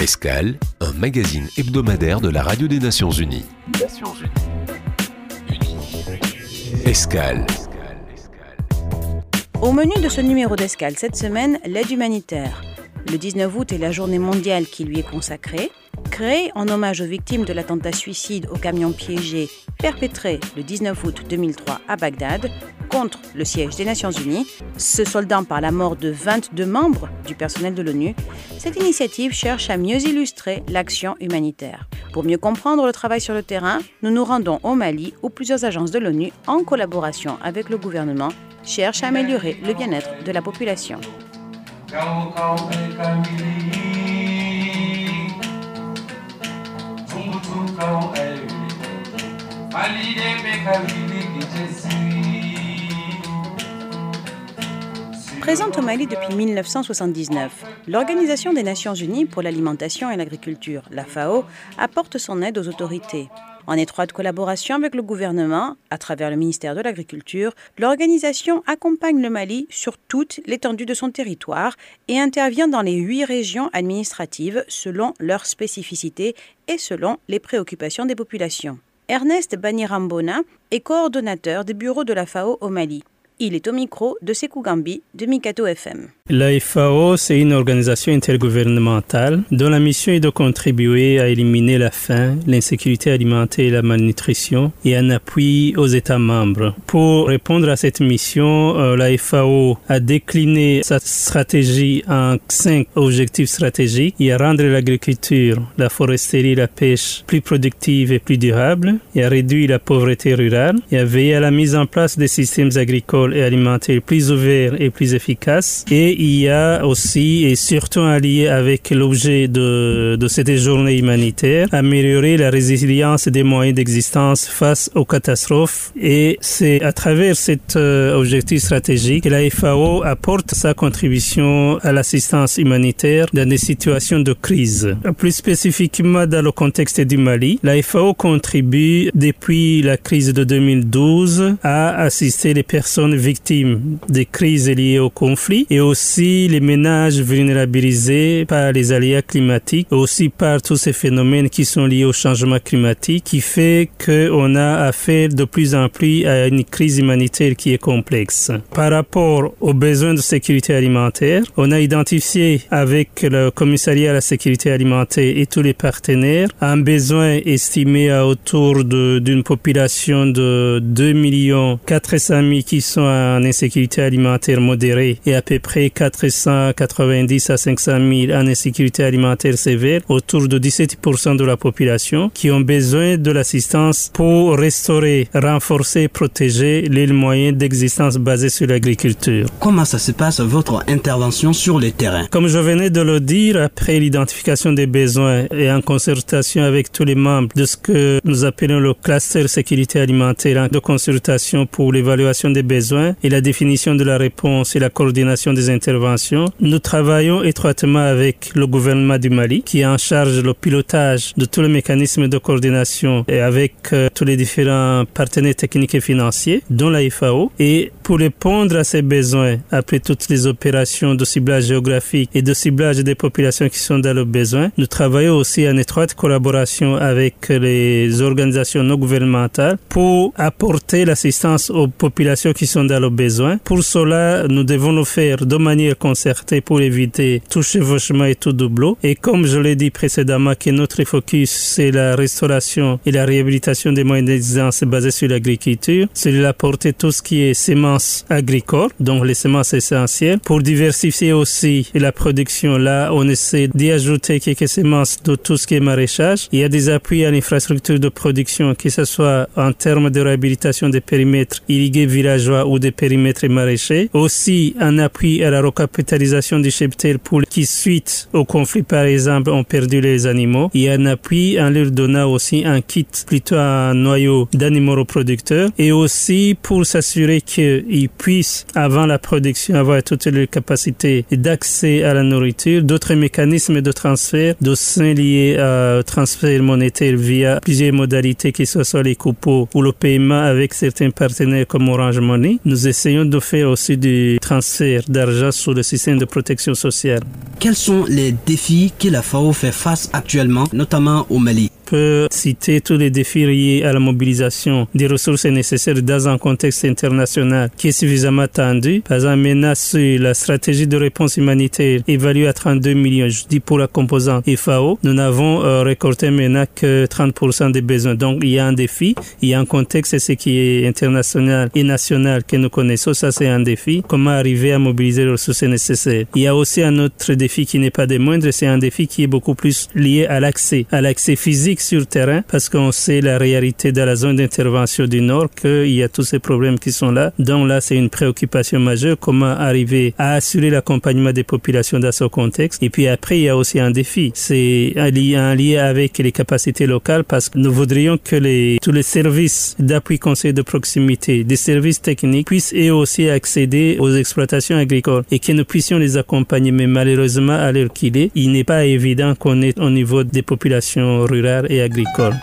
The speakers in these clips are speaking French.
Escale, un magazine hebdomadaire de la Radio des Nations Unies. Escale. Au menu de ce numéro d'Escale cette semaine, l'aide humanitaire. Le 19 août est la journée mondiale qui lui est consacrée. Créée en hommage aux victimes de l'attentat suicide au camion piégé perpétré le 19 août 2003 à Bagdad contre le siège des Nations Unies, se soldant par la mort de 22 membres du personnel de l'ONU, cette initiative cherche à mieux illustrer l'action humanitaire. Pour mieux comprendre le travail sur le terrain, nous nous rendons au Mali où plusieurs agences de l'ONU, en collaboration avec le gouvernement, cherchent à améliorer le bien-être de la population. Présente au Mali depuis 1979, l'Organisation des Nations Unies pour l'alimentation et l'agriculture, la FAO, apporte son aide aux autorités. En étroite collaboration avec le gouvernement, à travers le ministère de l'Agriculture, l'organisation accompagne le Mali sur toute l'étendue de son territoire et intervient dans les 8 régions administratives selon leurs spécificités et selon les préoccupations des populations. Ernest Banirambona est coordonnateur des bureaux de la FAO au Mali. Il est au micro de Sekou Gambi de Mikato FM. La FAO, c'est une organisation intergouvernementale dont la mission est de contribuer à éliminer la faim, l'insécurité alimentaire et la malnutrition et un appui aux États membres. Pour répondre à cette mission, la FAO a décliné sa stratégie en 5 objectifs stratégiques. Il y a rendre l'agriculture, la foresterie et la pêche plus productive et plus durable. Il y a réduire la pauvreté rurale. Il y a veiller à la mise en place des systèmes agricoles et alimentaires plus ouverts et plus efficaces. Et il y a aussi, et surtout en lien avec l'objet de cette journée humanitaire, améliorer la résilience des moyens d'existence face aux catastrophes. Et c'est à travers cet objectif stratégique que la FAO apporte sa contribution à l'assistance humanitaire dans des situations de crise. Plus spécifiquement dans le contexte du Mali, la FAO contribue depuis la crise de 2012 à assister les personnes victimes des crises liées au conflit et aussi les ménages vulnérabilisés par les aléas climatiques, aussi par tous ces phénomènes qui sont liés au changement climatique, qui fait qu'on a affaire de plus en plus à une crise humanitaire qui est complexe. Par rapport aux besoins de sécurité alimentaire, on a identifié avec le commissariat à la sécurité alimentaire et tous les partenaires un besoin estimé à autour d'une population de 2 400 000 qui sont en insécurité alimentaire modérée et à peu près 490 à 500 000 en insécurité alimentaire sévère, autour de 17% de la population qui ont besoin de l'assistance pour restaurer, renforcer et protéger les moyens d'existence basés sur l'agriculture. Comment ça se passe votre intervention sur le terrain? Comme je venais de le dire, après l'identification des besoins et en concertation avec tous les membres de ce que nous appelons le cluster sécurité alimentaire de consultation pour l'évaluation des besoins et la définition de la réponse et la coordination des interventions, nous travaillons étroitement avec le gouvernement du Mali qui est en charge le pilotage de tous les mécanismes de coordination et avec tous les différents partenaires techniques et financiers, dont la FAO. Et pour répondre à ces besoins, après toutes les opérations de ciblage géographique et de ciblage des populations qui sont dans le besoin, nous travaillons aussi en étroite collaboration avec les organisations non gouvernementales pour apporter l'assistance aux populations qui sont dans le besoin. Pour cela, nous devons le faire de manière concertée pour éviter tout chevauchement et tout doublon. Et comme je l'ai dit précédemment, que notre focus, c'est la restauration et la réhabilitation des moyens d'existence basés sur l'agriculture, c'est d'apporter tout ce qui est semences agricoles, donc les semences essentielles, pour diversifier aussi la production. Là, on essaie d'y ajouter quelques semences de tout ce qui est maraîchage. Il y a des appuis à l'infrastructure de production, que ce soit en termes de réhabilitation des périmètres irrigués villageois ou des périmètres maraîchers. Aussi, un appui à la recapitalisation du cheptel pour qui, suite au conflit, par exemple, ont perdu les animaux. Il y a un appui en leur donnant aussi un kit, plutôt un noyau d'animaux reproducteurs, et aussi pour s'assurer qu'ils puissent, avant la production, avoir toutes les capacités d'accès à la nourriture, d'autres mécanismes de transfert, de soins liés à transfert monétaire via plusieurs modalités, que ce soit les coupons ou le paiement avec certains partenaires comme Orange Money. Nous essayons de faire aussi du transfert d'argent conséquences sur le système de protection sociale. Quels sont les défis que la FAO fait face actuellement, notamment au Mali? Je peux citer tous les défis liés à la mobilisation des ressources nécessaires dans un contexte international qui est suffisamment tendu. Par exemple, maintenant, sur la stratégie de réponse humanitaire évaluée à 32 millions, je dis pour la composante FAO, nous n'avons récolté maintenant que 30% des besoins. Donc, il y a un défi, il y a un contexte, ce qui est international et national que nous connaissons, ça c'est un défi. Comment arriver à mobiliser les ressources nécessaires? Il y a aussi un autre défi qui n'est pas des moindres, c'est un défi qui est beaucoup plus lié à l'accès physique sur terrain, parce qu'on sait la réalité de la zone d'intervention du Nord, qu'il y a tous ces problèmes qui sont là. Donc là, c'est une préoccupation majeure, comment arriver à assurer l'accompagnement des populations dans ce contexte. Et puis après, il y a aussi un défi, c'est un lien avec les capacités locales, parce que nous voudrions que tous les services d'appui conseil de proximité, des services techniques, puissent eux aussi accéder aux exploitations agricoles et que nous puissions les accompagner. Mais malheureusement, à l'heure qu'il est, il n'est pas évident qu'on est au niveau des populations rurales et agricoles.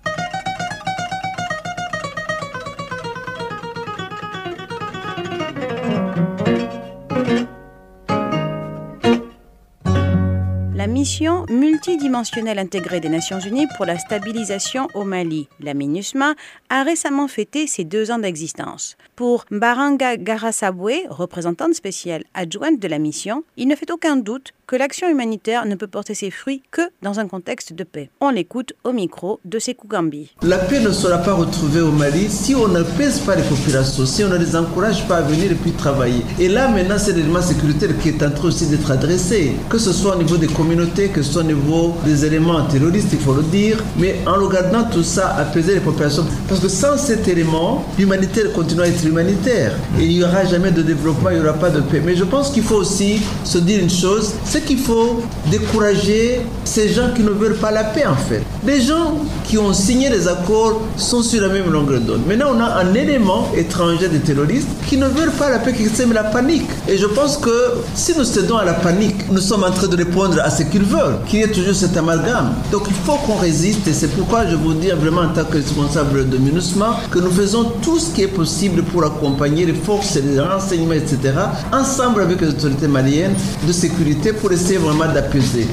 La mission multidimensionnelle intégrée des Nations Unies pour la stabilisation au Mali, la MINUSMA, a récemment fêté ses 2 ans d'existence. Pour Mbaranga Garasabwe, représentante spéciale adjointe de la mission, il ne fait aucun doute que l'action humanitaire ne peut porter ses fruits que dans un contexte de paix. On l'écoute au micro de Sékou Gambi. La paix ne sera pas retrouvée au Mali si on ne pèse pas les populations, si on ne les encourage pas à venir et puis travailler. Et là, maintenant, c'est l'élément sécuritaire qui est en train aussi d'être adressé, que ce soit au niveau des communautés, que ce soit au niveau des éléments terroristes, il faut le dire, mais en regardant tout ça, apaiser les populations. Parce que sans cet élément, l'humanitaire continue à être humanitaire. Et il n'y aura jamais de développement, il n'y aura pas de paix. Mais je pense qu'il faut aussi se dire une chose, c'est qu'il faut décourager ces gens qui ne veulent pas la paix en fait. Les gens qui ont signé les accords sont sur la même longueur d'onde. Maintenant, on a un élément étranger des terroristes qui ne veulent pas la paix, qui sèment la panique. Et je pense que si nous cédons à la panique, nous sommes en train de répondre à ce qu'ils veulent, qu'il y ait toujours cet amalgame. Donc il faut qu'on résiste et c'est pourquoi je vous dis vraiment en tant que responsable de MINUSMA que nous faisons tout ce qui est possible pour accompagner les forces, les renseignements, etc. ensemble avec les autorités maliennes de sécurité pour essayer vraiment d'apaiser.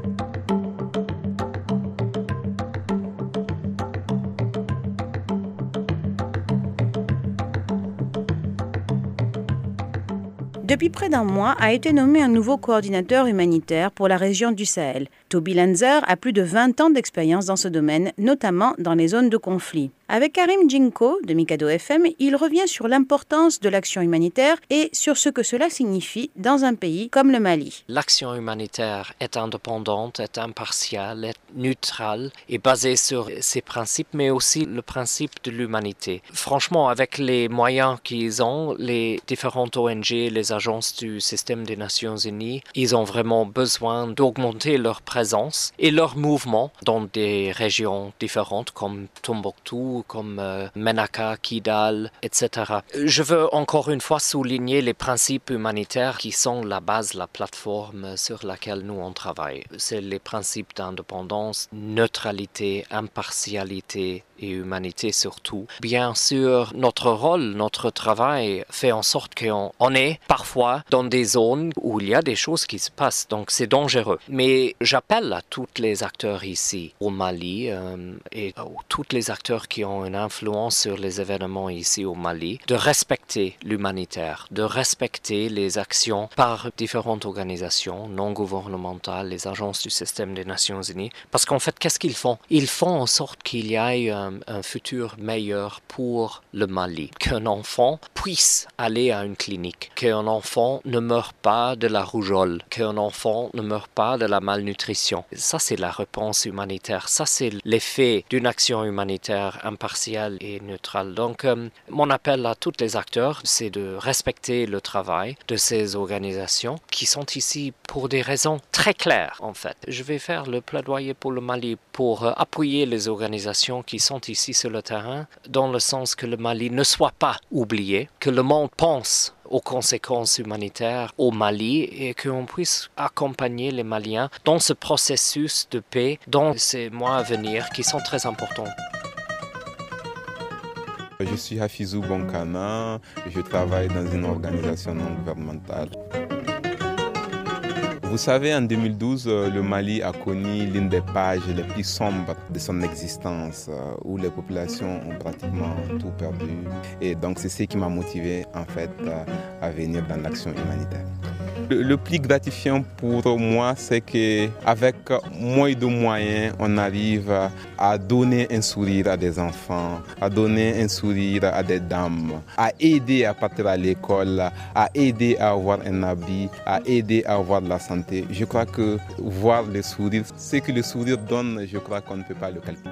Depuis près d'un mois, a été nommé un nouveau coordinateur humanitaire pour la région du Sahel. Toby Lanzer a plus de 20 ans d'expérience dans ce domaine, notamment dans les zones de conflit. Avec Karim Djinko de Mikado FM, il revient sur l'importance de l'action humanitaire et sur ce que cela signifie dans un pays comme le Mali. L'action humanitaire est indépendante, est impartiale, est neutrale et basée sur ses principes, mais aussi le principe de l'humanité. Franchement, avec les moyens qu'ils ont, les différentes ONG, les agences du système des Nations Unies, ils ont vraiment besoin d'augmenter leur présence et leur mouvement dans des régions différentes comme Tombouctou, comme Menaka, Kidal, etc. Je veux encore une fois souligner les principes humanitaires qui sont la base, la plateforme sur laquelle nous on travaille. C'est les principes d'indépendance, neutralité, impartialité et humanité surtout. Bien sûr, notre rôle, notre travail fait en sorte qu'on est parfois dans des zones où il y a des choses qui se passent, donc c'est dangereux. Mais j'appelle à tous les acteurs ici au Mali et à tous les acteurs qui ont une influence sur les événements ici au Mali, de respecter l'humanitaire, de respecter les actions par différentes organisations non gouvernementales, les agences du système des Nations Unies, parce qu'en fait, qu'est-ce qu'ils font? Ils font en sorte qu'il y ait un futur meilleur pour le Mali, qu'un enfant puisse aller à une clinique, qu'un enfant ne meure pas de la rougeole, qu'un enfant ne meure pas de la malnutrition. Ça, c'est la réponse humanitaire. Ça, c'est l'effet d'une action humanitaire impartiale et neutrale. Donc, mon appel à tous les acteurs, c'est de respecter le travail de ces organisations qui sont ici pour des raisons très claires, en fait. Je vais faire le plaidoyer pour le Mali pour appuyer les organisations qui sont ici sur le terrain, dans le sens que le Mali ne soit pas oublié, que le monde pense aux conséquences humanitaires au Mali et qu'on puisse accompagner les Maliens dans ce processus de paix, dans ces mois à venir qui sont très importants. Je suis Hafizou Bonkana, je travaille dans une organisation non gouvernementale. Vous savez, en 2012, le Mali a connu l'une des pages les plus sombres de son existence, où les populations ont pratiquement tout perdu. Et donc, c'est ce qui m'a motivé, en fait, à venir dans l'action humanitaire. Le plus gratifiant pour moi, c'est qu'avec moins de moyens, on arrive à donner un sourire à des enfants, à donner un sourire à des dames, à aider à partir à l'école, à aider à avoir un habit, à aider à avoir de la santé. Je crois que voir le sourire, ce que le sourire donne, je crois qu'on ne peut pas le calculer.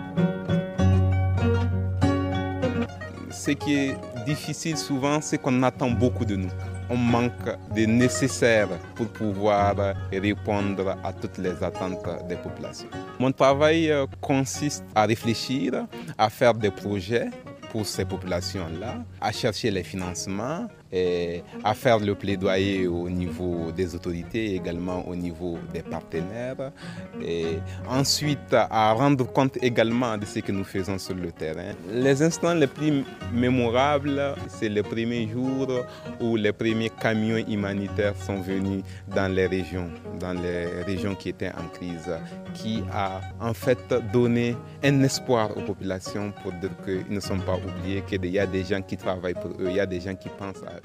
Ce qui est difficile souvent, c'est qu'on attend beaucoup de nous. On manque de nécessaire pour pouvoir répondre à toutes les attentes des populations. Mon travail consiste à réfléchir, à faire des projets pour ces populations-là, à chercher les financements et à faire le plaidoyer au niveau des autorités et également au niveau des partenaires. Et ensuite, à rendre compte également de ce que nous faisons sur le terrain. Les instants les plus mémorables, c'est les premiers jours où les premiers camions humanitaires sont venus dans les régions qui étaient en crise, qui a en fait donné un espoir aux populations pour dire qu'ils ne sont pas oubliés, qu'il y a des gens qui travaillent pour eux, il y a des gens qui pensent à eux.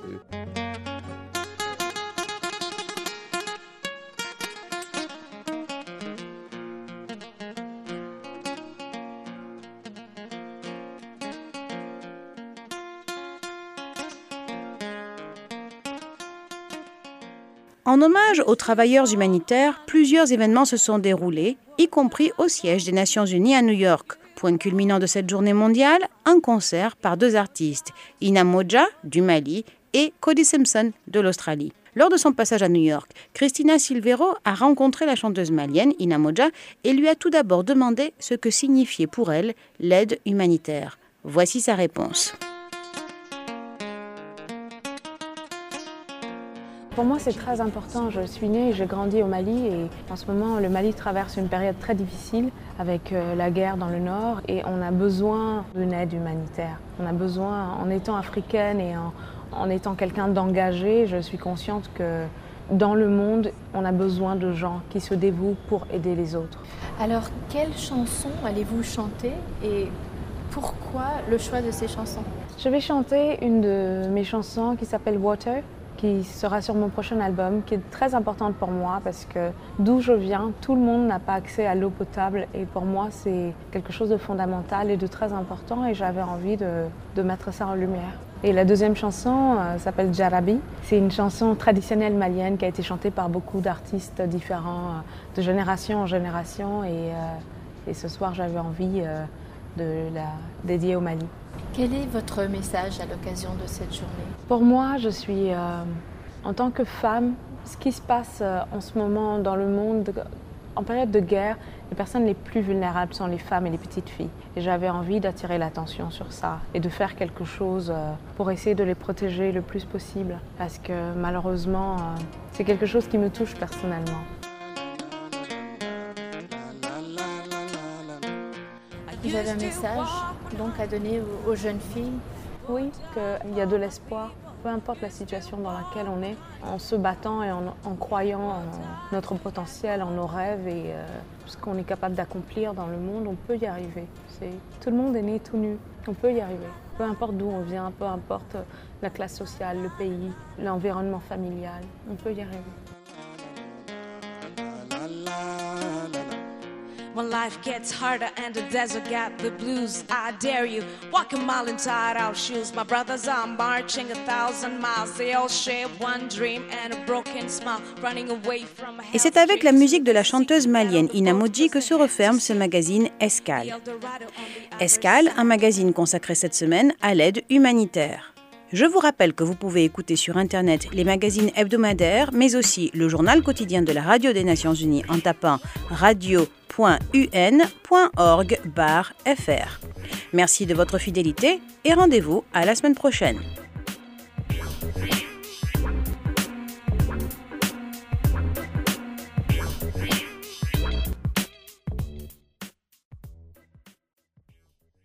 En hommage aux travailleurs humanitaires, plusieurs événements se sont déroulés, y compris au siège des Nations Unies à New York. Point culminant de cette journée mondiale, un concert par deux artistes, Ina Modja du Mali et Cody Simpson de l'Australie. Lors de son passage à New York, Cristina Silvero a rencontré la chanteuse malienne Ina Modja et lui a tout d'abord demandé ce que signifiait pour elle l'aide humanitaire. Voici sa réponse. Pour moi, c'est très important. Je suis née et j'ai grandi au Mali et en ce moment, le Mali traverse une période très difficile avec la guerre dans le nord et on a besoin d'une aide humanitaire. On a besoin, en étant africaine et en étant quelqu'un d'engagé, je suis consciente que dans le monde, on a besoin de gens qui se dévouent pour aider les autres. Alors, quelle chanson allez-vous chanter et pourquoi le choix de ces chansons? Je vais chanter une de mes chansons qui s'appelle Water, qui sera sur mon prochain album, qui est très importante pour moi parce que d'où je viens, tout le monde n'a pas accès à l'eau potable et pour moi c'est quelque chose de fondamental et de très important et j'avais envie de mettre ça en lumière. Et la deuxième chanson s'appelle Jarabi. C'est une chanson traditionnelle malienne qui a été chantée par beaucoup d'artistes différents de génération en génération et ce soir j'avais envie de la dédier au Mali. Quel est votre message à l'occasion de cette journée? Pour moi, je suis, en tant que femme, ce qui se passe en ce moment dans le monde, en période de guerre, les personnes les plus vulnérables sont les femmes et les petites filles. Et j'avais envie d'attirer l'attention sur ça et de faire quelque chose pour essayer de les protéger le plus possible. Parce que malheureusement, c'est quelque chose qui me touche personnellement. Vous avez un message donc à donner aux jeunes filles? Oui, qu'il y a de l'espoir, peu importe la situation dans laquelle on est, en se battant et en croyant en notre potentiel, en nos rêves et ce qu'on est capable d'accomplir dans le monde, on peut y arriver. Tout le monde est né tout nu, on peut y arriver. Peu importe d'où on vient, peu importe la classe sociale, le pays, l'environnement familial, on peut y arriver. When life gets harder and the desert got the blues, I dare you, walk a mile in tied-out shoes. My brothers are marching 1,000 miles. They all share one dream and a broken smile, running away from. Et c'est avec la musique de la chanteuse malienne Ina Modji que se referme ce magazine Escale. Escale, un magazine consacré cette semaine à l'aide humanitaire. Je vous rappelle que vous pouvez écouter sur Internet les magazines hebdomadaires, mais aussi le journal quotidien de la Radio des Nations Unies en tapant radio.un.org/fr. Merci de votre fidélité et rendez-vous à la semaine prochaine.